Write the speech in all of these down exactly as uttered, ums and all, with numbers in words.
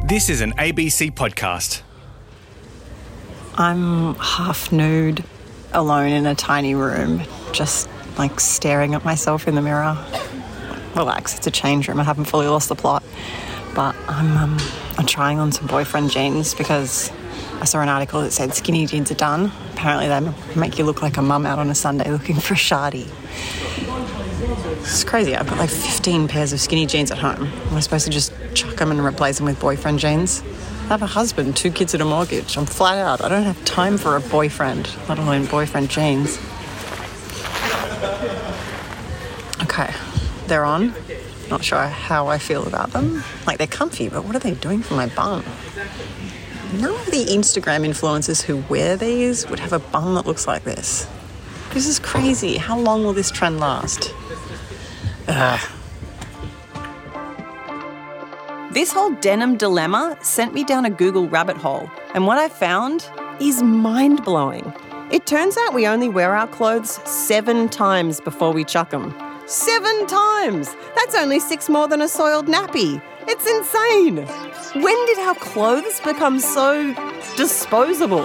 This is an A B C podcast. I'm half nude, alone in a tiny room, just like staring at myself in the mirror. Relax, it's a change room. I haven't fully lost the plot. But I'm, um, I'm trying on some boyfriend jeans because I saw an article that said skinny jeans are done. Apparently they make you look like a mum out on a Sunday looking for a shardy. It's crazy. I've got like fifteen pairs of skinny jeans at home. Am I supposed to just chuck them and replace them with boyfriend jeans? I have a husband, two kids and a mortgage. I'm flat out. I don't have time for a boyfriend, let alone boyfriend jeans. Okay, they're on. Not sure how I feel about them. Like, they're comfy, but what are they doing for my bum? None of the Instagram influencers who wear these would have a bum that looks like this. This is crazy. How long will this trend last? Ugh. This whole denim dilemma sent me down a Google rabbit hole, and what I found is mind-blowing. It turns out we only wear our clothes seven times before we chuck them. Seven times! That's only six more than a soiled nappy. It's insane! When did our clothes become so disposable?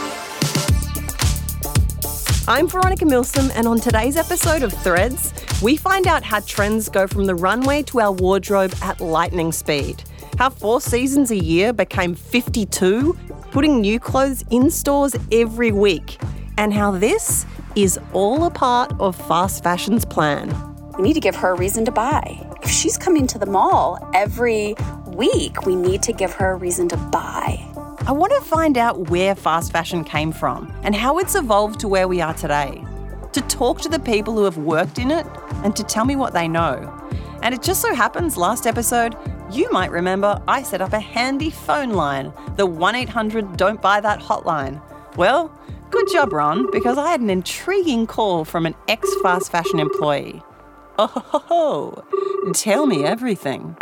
I'm Veronica Milsom, and on today's episode of Threads, we find out how trends go from the runway to our wardrobe at lightning speed, how four seasons a year became fifty-two, putting new clothes in stores every week, and how this is all a part of fast fashion's plan. We need to give her a reason to buy. If she's coming to the mall every week, we need to give her a reason to buy. I want to find out where fast fashion came from and how it's evolved to where we are today. To talk to the people who have worked in it and to tell me what they know. And it just so happens last episode, you might remember I set up a handy phone line, the one eight hundred don't buy that hotline. Well, good job, Ron, because I had an intriguing call from an ex-fast fashion employee. Oh, ho, ho, ho. Tell me everything.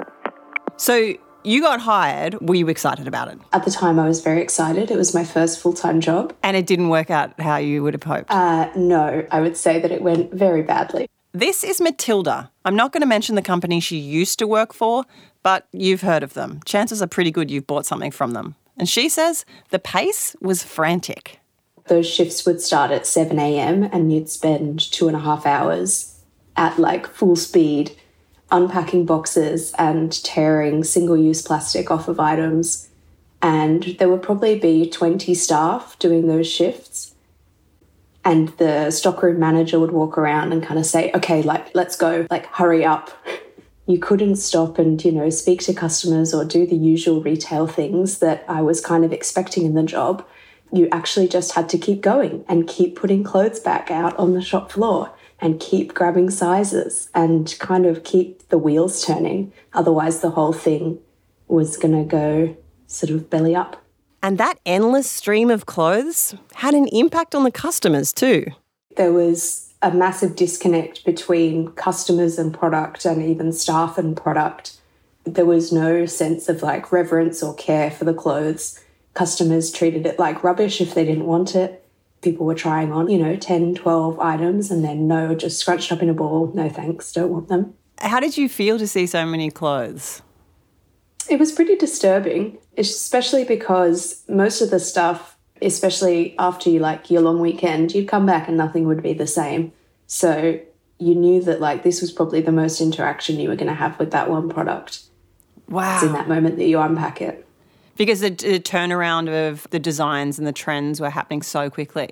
So you got hired. Were you excited about it? At the time, I was very excited. It was my first full-time job. And it didn't work out how you would have hoped? Uh, no, I would say that it went very badly. This is Matilda. I'm not going to mention the company she used to work for, but you've heard of them. Chances are pretty good you've bought something from them. And she says the pace was frantic. Those shifts would start at seven a.m. and you'd spend two and a half hours at like full speed unpacking boxes and tearing single-use plastic off of items. And there would probably be twenty staff doing those shifts. And the stockroom manager would walk around and kind of say, okay, like, let's go, like, hurry up. You couldn't stop and, you know, speak to customers or do the usual retail things that I was kind of expecting in the job. You actually just had to keep going and keep putting clothes back out on the shop floor and keep grabbing sizes and kind of keep the wheels turning. Otherwise, the whole thing was going to go sort of belly up. And that endless stream of clothes had an impact on the customers too. There was a massive disconnect between customers and product and even staff and product. There was no sense of like reverence or care for the clothes. Customers treated it like rubbish if they didn't want it. People were trying on, you know, ten, twelve items and then no, just scrunched up in a ball. No thanks, don't want them. How did you feel to see so many clothes? It was pretty disturbing, especially because most of the stuff, especially after you like your long weekend, you'd come back and nothing would be the same. So you knew that like this was probably the most interaction you were going to have with that one product. Wow. It's in that moment that you unpack it. Because the, the turnaround of the designs and the trends were happening so quickly.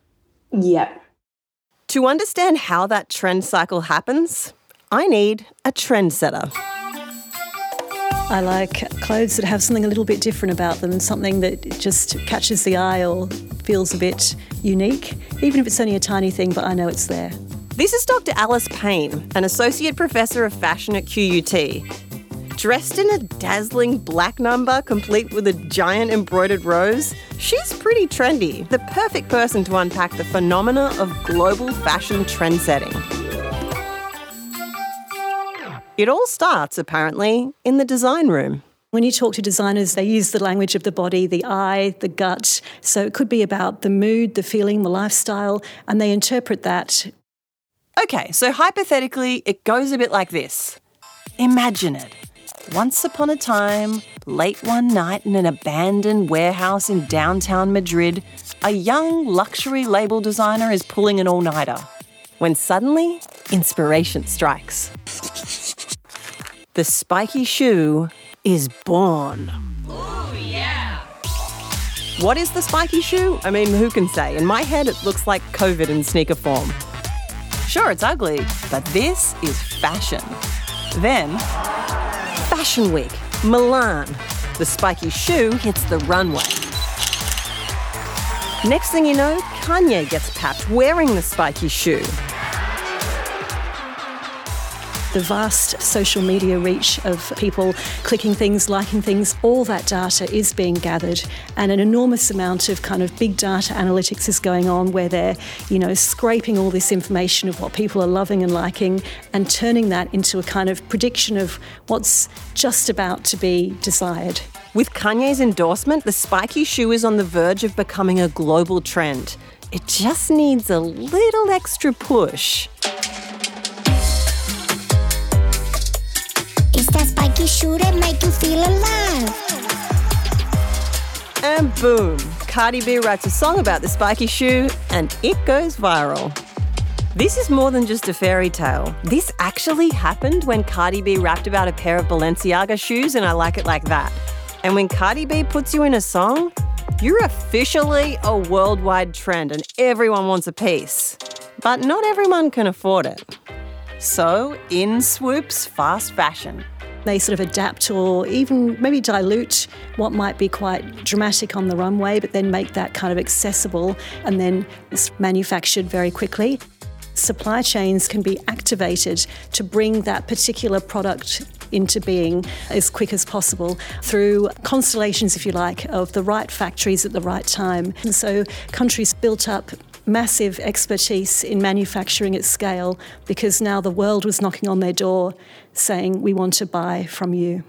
Yep. To understand how that trend cycle happens, I need a trendsetter. I like clothes that have something a little bit different about them, something that just catches the eye or feels a bit unique, even if it's only a tiny thing, but I know it's there. This is Doctor Alice Payne, an Associate Professor of Fashion at Q U T. Dressed in a dazzling black number complete with a giant embroidered rose, she's pretty trendy, the perfect person to unpack the phenomena of global fashion trendsetting. It all starts, apparently, in the design room. When you talk to designers, they use the language of the body, the eye, the gut. So it could be about the mood, the feeling, the lifestyle, and they interpret that. Okay, so hypothetically, it goes a bit like this. Imagine it. Once upon a time, Late one night in an abandoned warehouse in downtown Madrid, a young luxury label designer is pulling an all-nighter, when suddenly, inspiration strikes. The spiky shoe is born. Ooh, yeah! What is the spiky shoe? I mean, who can say? In my head, it looks like COVID in sneaker form. Sure, it's ugly, but this is fashion. Then, Fashion Week, Milan. The spiky shoe hits the runway. Next thing you know, Kanye gets papped wearing the spiky shoe. The vast social media reach of people clicking things, liking things, all that data is being gathered, and an enormous amount of kind of big data analytics is going on where they're, you know, scraping all this information of what people are loving and liking and turning that into a kind of prediction of what's just about to be desired. With Kanye's endorsement, the spiky shoe is on the verge of becoming a global trend. It just needs a little extra push. It's that spiky shoe that make you feel alive. And boom, Cardi B writes a song about the spiky shoe and it goes viral. This is more than just a fairy tale. This actually happened when Cardi B rapped about a pair of Balenciaga shoes, and I like it like that. And when Cardi B puts you in a song, you're officially a worldwide trend and everyone wants a piece. But not everyone can afford it. So in swoops fast fashion. They sort of adapt or even maybe dilute what might be quite dramatic on the runway, but then make that kind of accessible and then it's manufactured very quickly. Supply chains can be activated to bring that particular product into being as quick as possible through constellations, if you like, of the right factories at the right time. And so countries built up massive expertise in manufacturing at scale because now the world was knocking on their door saying, we want to buy from you.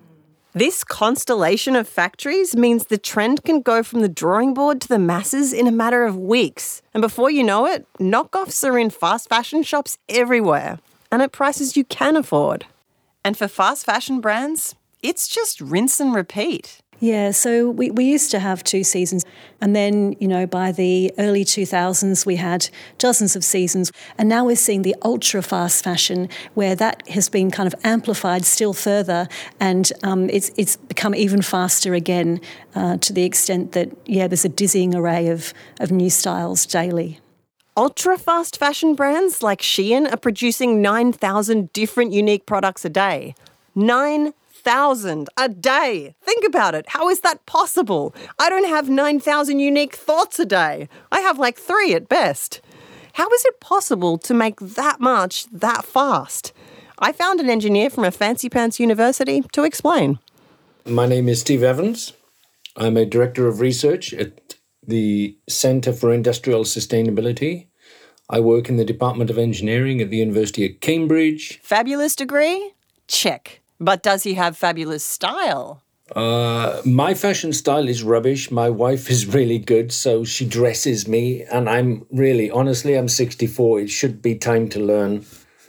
This constellation of factories means the trend can go from the drawing board to the masses in a matter of weeks. And before you know it, knockoffs are in fast fashion shops everywhere and at prices you can afford. And for fast fashion brands, it's just rinse and repeat. Yeah, so we, we used to have two seasons. And then, you know, by the early two thousands, we had dozens of seasons. And now we're seeing the ultra fast fashion where that has been kind of amplified still further. And um, it's it's become even faster again uh, to the extent that, yeah, there's a dizzying array of, of new styles daily. Ultra-fast fashion brands like Shein are producing nine thousand different unique products a day. nine thousand a day. Think about it. How is that possible? I don't have nine thousand unique thoughts a day. I have like three at best. How is it possible to make that much that fast? I found an engineer from a fancy pants university to explain. My name is Steve Evans. I'm a director of research at the Centre for Industrial Sustainability. I work in the Department of Engineering at the University of Cambridge. Fabulous degree? Check. But does he have fabulous style? Uh, my fashion style is rubbish. My wife is really good, so she dresses me. And I'm really, honestly, I'm sixty-four. It should be time to learn.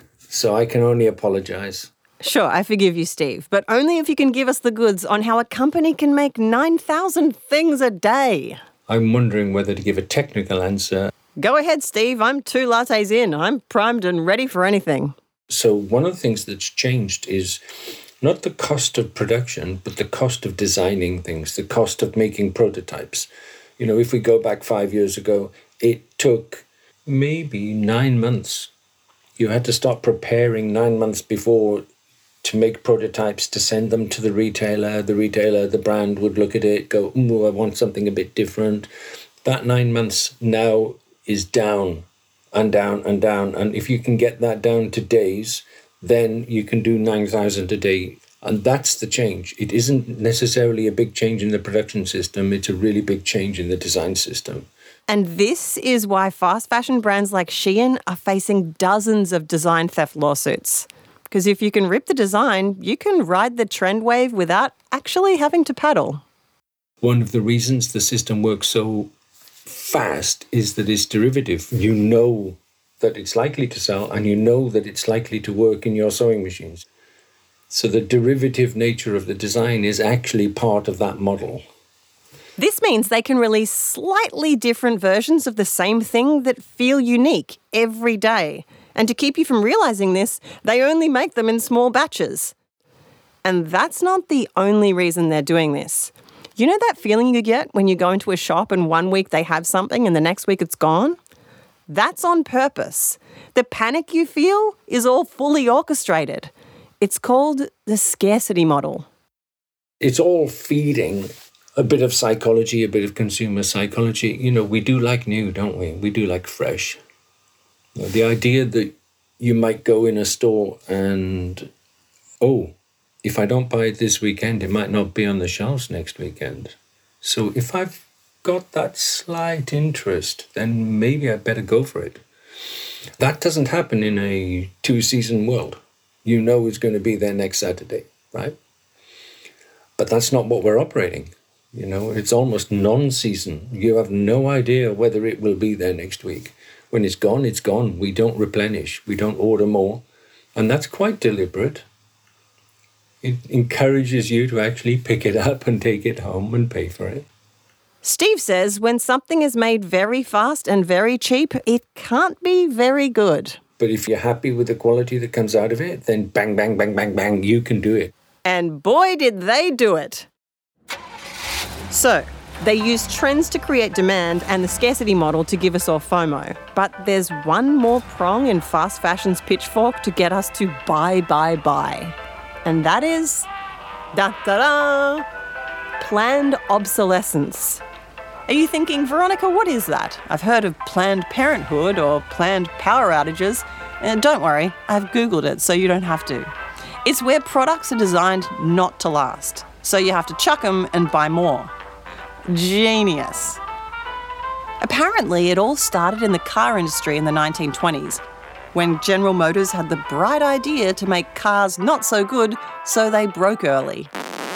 So I can only apologise. Sure, I forgive you, Steve, but only if you can give us the goods on how a company can make nine thousand things a day. I'm wondering whether to give a technical answer. Go ahead, Steve. I'm two lattes in. I'm primed and ready for anything. So one of the things that's changed is not the cost of production, but the cost of designing things, the cost of making prototypes. You know, if we go back five years ago, it took maybe nine months. You had to start preparing nine months before to make prototypes, to send them to the retailer. The retailer, the brand would look at it, go, oh, I want something a bit different. That nine months now is down and down and down. And if you can get that down to days, then you can do nine thousand a day. And that's the change. It isn't necessarily a big change in the production system. It's a really big change in the design system. And this is why fast fashion brands like Shein are facing dozens of design theft lawsuits. Because if you can rip the design, you can ride the trend wave without actually having to paddle. One of the reasons the system works so fast is that it's derivative. You know that it's likely to sell and you know that it's likely to work in your sewing machines. So the derivative nature of the design is actually part of that model. This means they can release slightly different versions of the same thing that feel unique every day. And to keep you from realising this, they only make them in small batches. And that's not the only reason they're doing this. You know that feeling you get when you go into a shop and one week they have something and the next week it's gone? That's on purpose. The panic you feel is all fully orchestrated. It's called the scarcity model. It's all feeding a bit of psychology, a bit of consumer psychology. You know, we do like new, don't we? We do like fresh. You know, the idea that you might go in a store and, oh, if I don't buy it this weekend, it might not be on the shelves next weekend. So if I've got that slight interest, then maybe I better go for it. That doesn't happen in a two-season world. You know it's going to be there next Saturday, right? But that's not what we're operating. You know, it's almost non-season. You have no idea whether it will be there next week. When it's gone, it's gone. We don't replenish. We don't order more. And that's quite deliberate. It encourages you to actually pick it up and take it home and pay for it. Steve says when something is made very fast and very cheap, it can't be very good. But if you're happy with the quality that comes out of it, then bang, bang, bang, bang, bang, you can do it. And boy, did they do it. So, they use trends to create demand and the scarcity model to give us all FOMO. But there's one more prong in fast fashion's pitchfork to get us to buy, buy, buy. And that is, da-da-da, planned obsolescence. Are you thinking, Veronica, what is that? I've heard of Planned Parenthood or planned power outages. And don't worry, I've Googled it so you don't have to. It's where products are designed not to last. So you have to chuck them and buy more. Genius. Apparently, it all started in the car industry in the nineteen twenties, when General Motors had the bright idea to make cars not so good, so they broke early.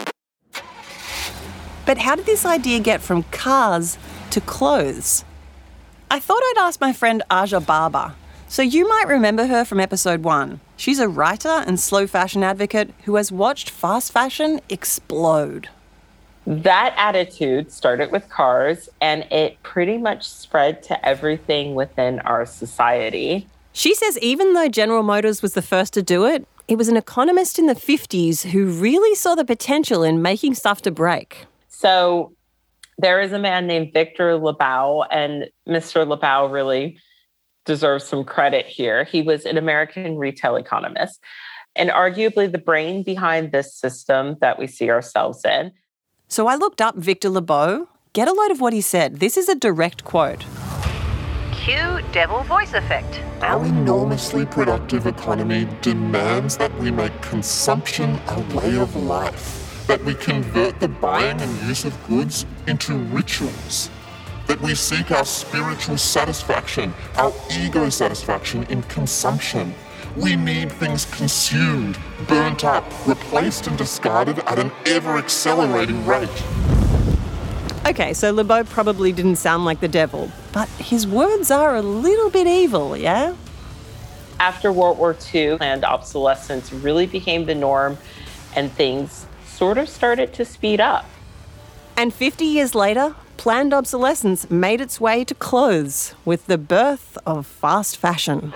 But how did this idea get from cars to clothes? I thought I'd ask my friend Aja Barber. So you might remember her from episode one. She's a writer and slow fashion advocate who has watched fast fashion explode. That attitude started with cars, and it pretty much spread to everything within our society. She says even though General Motors was the first to do it, it was an economist in the fifties who really saw the potential in making stuff to break. So there is a man named Victor Lebow, and Mister Lebow really deserves some credit here. He was an American retail economist and arguably the brain behind this system that we see ourselves in. So I looked up Victor Lebow. Get a load of what he said. This is a direct quote. Cue devil voice effect. Our enormously productive economy demands that we make consumption a way of life, that we convert the buying and use of goods into rituals, that we seek our spiritual satisfaction, our ego satisfaction in consumption. We need things consumed, burnt up, replaced and discarded at an ever-accelerating rate. Okay, so Lebow probably didn't sound like the devil, but his words are a little bit evil, yeah? After World War Two, planned obsolescence really became the norm, and things sort of started to speed up. And fifty years later, planned obsolescence made its way to clothes with the birth of fast fashion.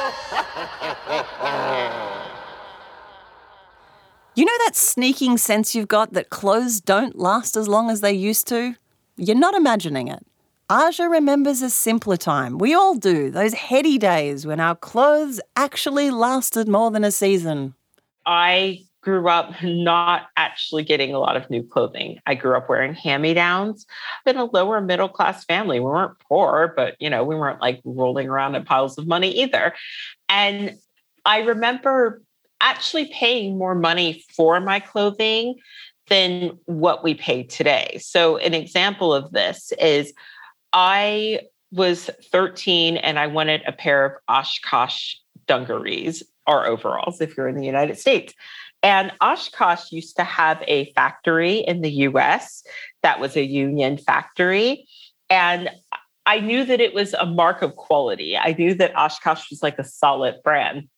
You know that sneaking sense you've got that clothes don't last as long as they used to? You're not imagining it. Aja remembers a simpler time. We all do, those heady days when our clothes actually lasted more than a season. I grew up not actually getting a lot of new clothing. I grew up wearing hand-me-downs. I'm in a lower middle class family. We weren't poor, but you know, we weren't like rolling around in piles of money either. And I remember actually paying more money for my clothing than what we pay today. So an example of this is I was thirteen and I wanted a pair of Oshkosh dungarees or overalls if you're in the United States. And Oshkosh used to have a factory in the U S that was a union factory. And I knew that it was a mark of quality. I knew that Oshkosh was like a solid brand.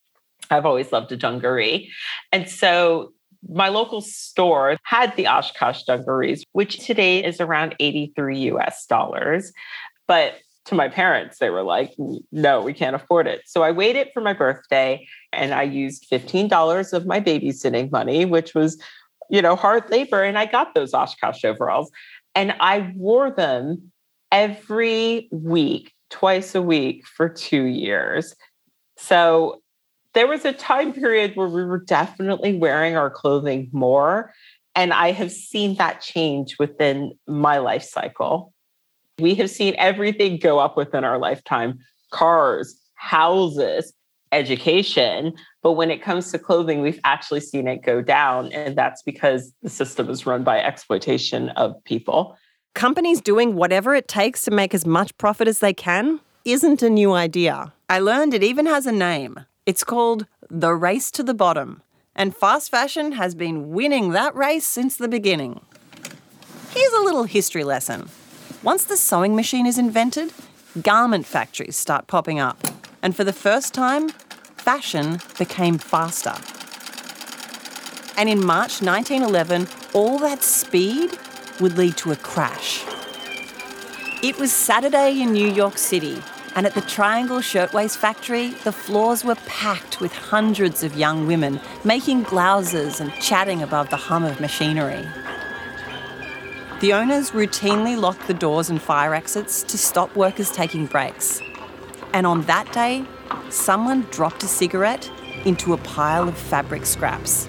I've always loved a dungaree. And so my local store had the Oshkosh dungarees, which today is around eighty-three U S dollars. But to my parents, they were like, no, we can't afford it. So I waited for my birthday and I used fifteen dollars of my babysitting money, which was, you know, hard labor. And I got those Oshkosh overalls and I wore them every week, twice a week for two years. So there was a time period where we were definitely wearing our clothing more. And I have seen that change within my life cycle. We have seen everything go up within our lifetime: cars, houses, education. But when it comes to clothing, we've actually seen it go down. And that's because the system is run by exploitation of people. Companies doing whatever it takes to make as much profit as they can isn't a new idea. I learned it even has a name. It's called the race to the bottom. And fast fashion has been winning that race since the beginning. Here's a little history lesson. Once the sewing machine is invented, garment factories start popping up. And for the first time, fashion became faster. And in March nineteen eleven, all that speed would lead to a crash. It was Saturday in New York City, and at the Triangle Shirtwaist Factory, the floors were packed with hundreds of young women making blouses and chatting above the hum of machinery. The owners routinely locked the doors and fire exits to stop workers taking breaks. And on that day, someone dropped a cigarette into a pile of fabric scraps.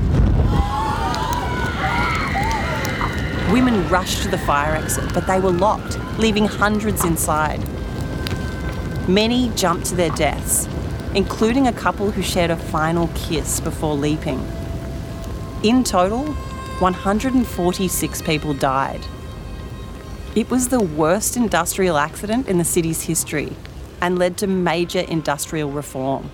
Women rushed to the fire exit, but they were locked, leaving hundreds inside. Many jumped to their deaths, including a couple who shared a final kiss before leaping. In total, one hundred forty-six people died. It was the worst industrial accident in the city's history and led to major industrial reform.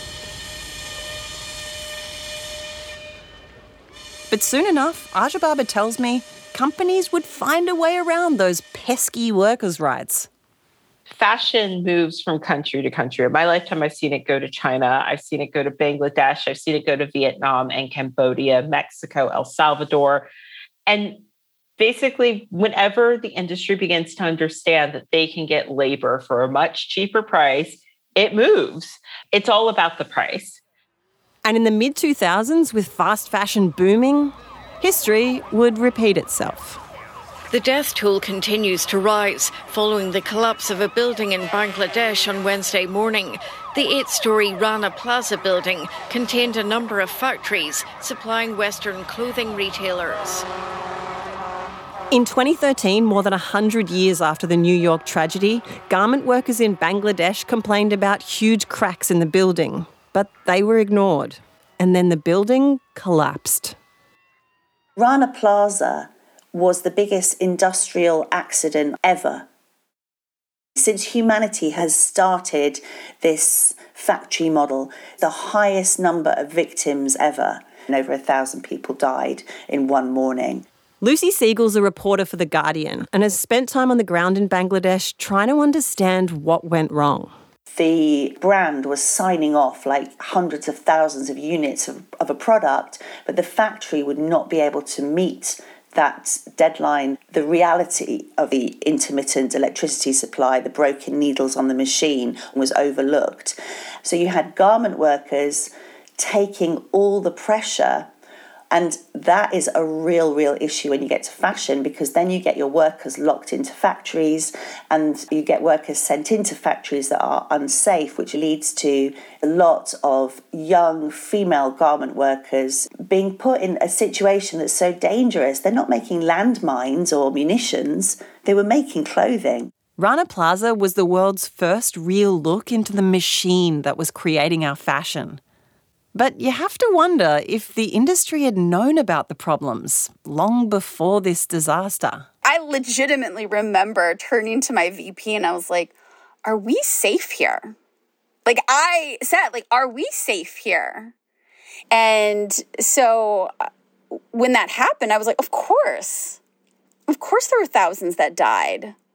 But soon enough, Aja Baba tells me, companies would find a way around those pesky workers' rights. Fashion moves from country to country. In my lifetime, I've seen it go to China. I've seen it go to Bangladesh. I've seen it go to Vietnam and Cambodia, Mexico, El Salvador. And basically, whenever the industry begins to understand that they can get labor for a much cheaper price, it moves. It's all about the price. And in the mid two thousands, with fast fashion booming, history would repeat itself. The death toll continues to rise following the collapse of a building in Bangladesh on Wednesday morning. The eight-storey Rana Plaza building contained a number of factories supplying Western clothing retailers. In twenty thirteen, more than one hundred years after the New York tragedy, garment workers in Bangladesh complained about huge cracks in the building, but they were ignored. And then the building collapsed. Rana Plaza was the biggest industrial accident ever. Since humanity has started this factory model, the highest number of victims ever, and over a thousand people died in one morning. Lucy Siegel's a reporter for The Guardian and has spent time on the ground in Bangladesh trying to understand what went wrong. The brand was signing off like hundreds of thousands of units of, of a product, but the factory would not be able to meet that deadline. The reality of the intermittent electricity supply, the broken needles on the machine, was overlooked. So you had garment workers taking all the pressure. And that is a real, real issue when you get to fashion, because then you get your workers locked into factories and you get workers sent into factories that are unsafe, which leads to a lot of young female garment workers being put in a situation that's so dangerous. They're not making landmines or munitions. They were making clothing. Rana Plaza was the world's first real look into the machine that was creating our fashion. But you have to wonder if the industry had known about the problems long before this disaster. I legitimately remember turning to my V P and I was like, are we safe here? Like I said, like, are we safe here? And so when that happened, I was like, of course. Of course there were thousands that died.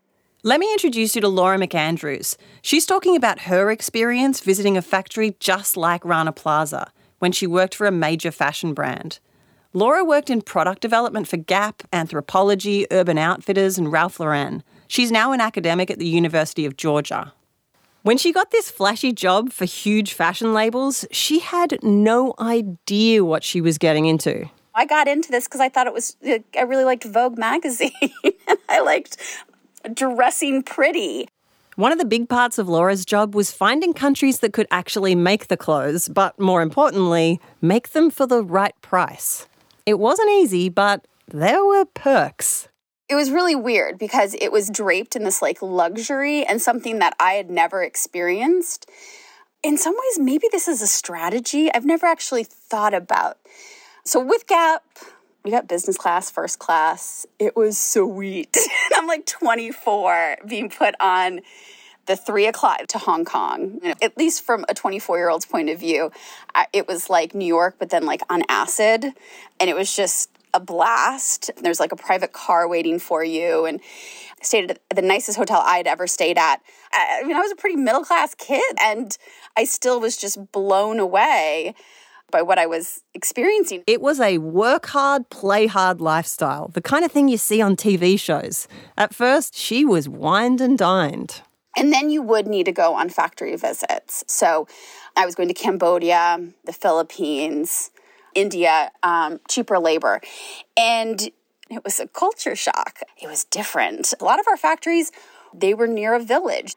Let me introduce you to Laura McAndrews. She's talking about her experience visiting a factory just like Rana Plaza when she worked for a major fashion brand. Laura worked in product development for Gap, Anthropologie, Urban Outfitters and Ralph Lauren. She's now an academic at the University of Georgia. When she got this flashy job for huge fashion labels, she had no idea what she was getting into. I got into this because I thought it was, I really liked Vogue magazine. And I liked dressing pretty. One of the big parts of Laura's job was finding countries that could actually make the clothes, but more importantly, make them for the right price. It wasn't easy, but there were perks. It was really weird because it was draped in this like luxury and something that I had never experienced. In some ways, maybe this is a strategy I've never actually thought about. So with Gap, we got business class, first class. It was sweet. I'm like twenty-four being put on the three o'clock to Hong Kong. At least from a twenty-four-year-old's point of view, it was like New York, but then like on acid. And it was just a blast. There's like a private car waiting for you. And I stayed at the nicest hotel I had ever stayed at. I mean, I was a pretty middle-class kid, and I still was just blown away by what I was experiencing. It was a work hard, play hard lifestyle, the kind of thing you see on T V shows. At first, she was wined and dined. And then you would need to go on factory visits. So I was going to Cambodia, the Philippines, India, um, cheaper labor. And it was a culture shock. It was different. A lot of our factories, they were near a village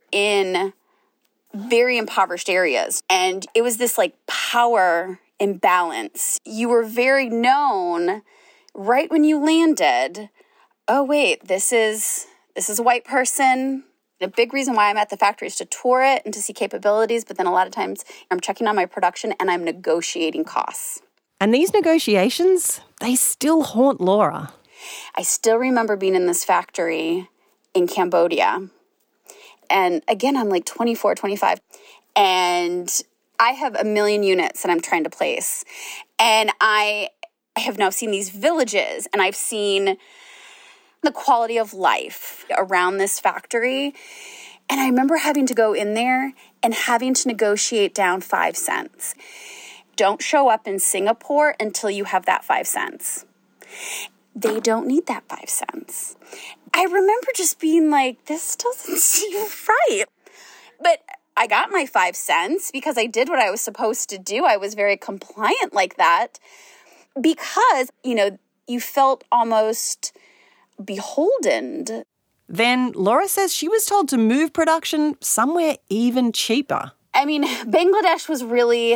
in very impoverished areas. And it was this like power imbalance. You were very known right when you landed. Oh, wait, this is this is a white person. A big reason why I'm at the factory is to tour it and to see capabilities. But then a lot of times I'm checking on my production and I'm negotiating costs. And these negotiations, they still haunt Laura. I still remember being in this factory in Cambodia. And again, I'm like twenty-four, twenty-five. And I have a million units that I'm trying to place. And I have now seen these villages, and I've seen the quality of life around this factory. And I remember having to go in there and having to negotiate down five cents. Don't show up in Singapore until you have that five cents. They don't need that five cents. I remember just being like, this doesn't seem right. But I got my five cents because I did what I was supposed to do. I was very compliant like that because, you know, you felt almost beholden. Then Laura says she was told to move production somewhere even cheaper. I mean, Bangladesh was really,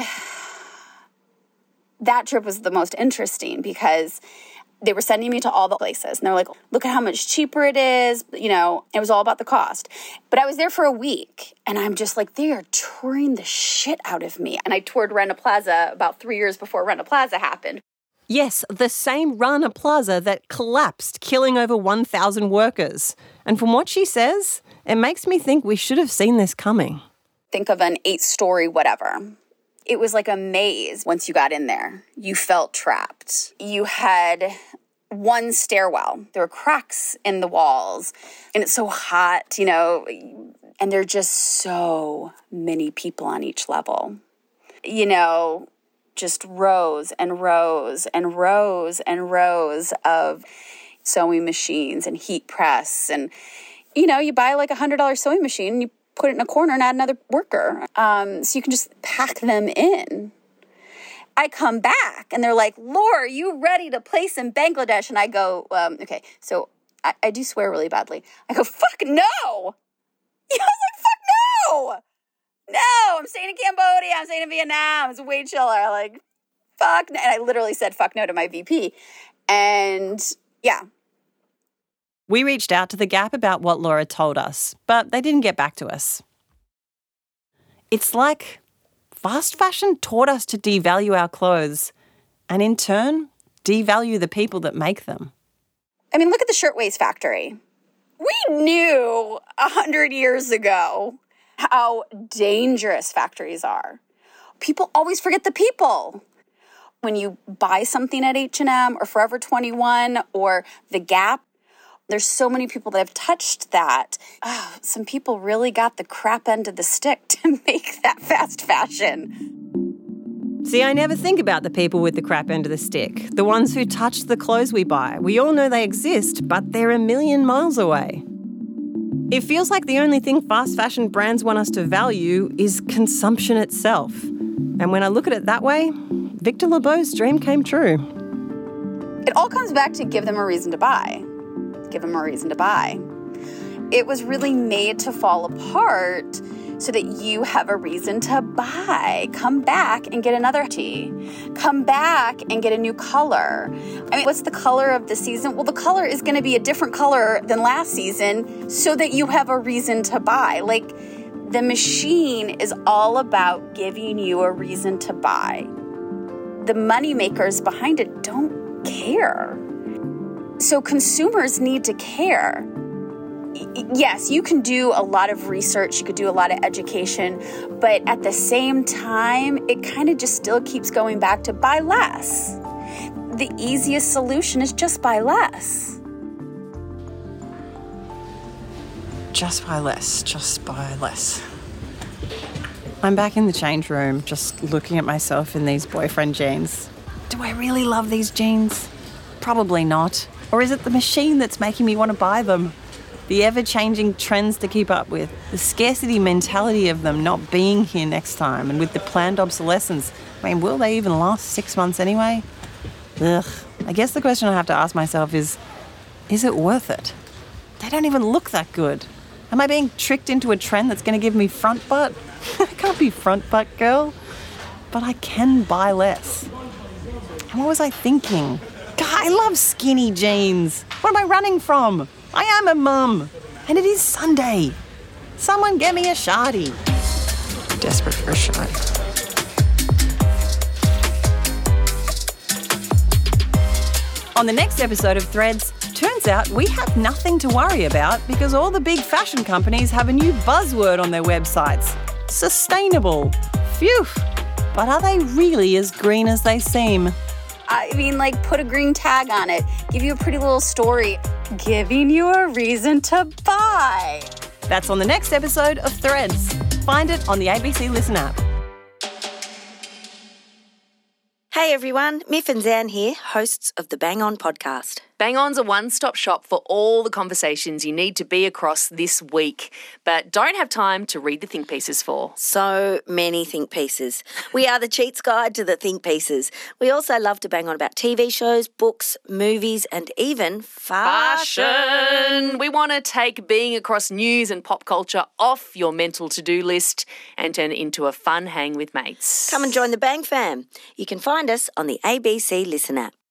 that trip was the most interesting because they were sending me to all the places. And they're like, look at how much cheaper it is. You know, it was all about the cost. But I was there for a week. And I'm just like, they are touring the shit out of me. And I toured Rana Plaza about three years before Rana Plaza happened. Yes, the same Rana Plaza that collapsed, killing over one thousand workers. And from what she says, it makes me think we should have seen this coming. Think of an eight-story whatever. It was like a maze once you got in there. You felt trapped. You had one stairwell. There were cracks in the walls, and it's so hot, you know, and there are just so many people on each level. You know, just rows and rows and rows and rows of sewing machines and heat press. And, you know, you buy like a one hundred dollars sewing machine and you put it in a corner and add another worker. Um, so you can just pack them in. I come back and they're like, Laura, are you ready to place in Bangladesh? And I go, um, okay, so I, I do swear really badly. I go, fuck no. I was like, fuck no. No, I'm staying in Cambodia. I'm staying in Vietnam. It's way chiller. Like, fuck no. And I literally said fuck no to my V P. And yeah. We reached out to the Gap about what Laura told us, but they didn't get back to us. It's like fast fashion taught us to devalue our clothes and in turn, devalue the people that make them. I mean, look at the Shirtwaist Factory. We knew a hundred years ago how dangerous factories are. People always forget the people. When you buy something at H and M or Forever twenty-one or The Gap, There's so many people that have touched that. Oh, some people really got the crap end of the stick to make that fast fashion. See, I never think about the people with the crap end of the stick, the ones who touch the clothes we buy. We all know they exist, but they're a million miles away. It feels like the only thing fast fashion brands want us to value is consumption itself. And when I look at it that way, Victor LeBeau's dream came true. It all comes back to give them a reason to buy. Give them a reason to buy. It was really made to fall apart so that you have a reason to buy. Come back and get another tee. Come back and get a new color. I mean, what's the color of the season? Well, the color is going to be a different color than last season so that you have a reason to buy. Like, the machine is all about giving you a reason to buy. The money makers behind it don't care. So consumers need to care. Yes, you can do a lot of research, you could do a lot of education, but at the same time, it kind of just still keeps going back to buy less. The easiest solution is just buy less. Just buy less, just buy less. I'm back in the change room, just looking at myself in these boyfriend jeans. Do I really love these jeans? Probably not. Or is it the machine that's making me want to buy them? The ever-changing trends to keep up with, the scarcity mentality of them not being here next time, and with the planned obsolescence. I mean, will they even last six months anyway? Ugh. I guess the question I have to ask myself is, is it worth it? They don't even look that good. Am I being tricked into a trend that's going to give me front butt? I can't be front butt girl. But I can buy less. And what was I thinking? God, I love skinny jeans. What am I running from? I am a mum, and it is Sunday. Someone get me a shardy. Desperate for a shot. On the next episode of Threads, turns out we have nothing to worry about because all the big fashion companies have a new buzzword on their websites. Sustainable. Phew. But are they really as green as they seem? I mean, like, put a green tag on it. Give you a pretty little story. Giving you a reason to buy. That's on the next episode of Threads. Find it on the A B C Listen app. Hey everyone, Miff and Zan here, hosts of the Bang On podcast. Bang On's a one-stop shop for all the conversations you need to be across this week, but don't have time to read the think pieces for. So many think pieces. We are the cheats guide to the think pieces. We also love to bang on about T V shows, books, movies, and even fashion. Fashion! We want to take being across news and pop culture off your mental to-do list and turn it into a fun hang with mates. Come and join the Bang fam. You can find us on the A B C Listen app.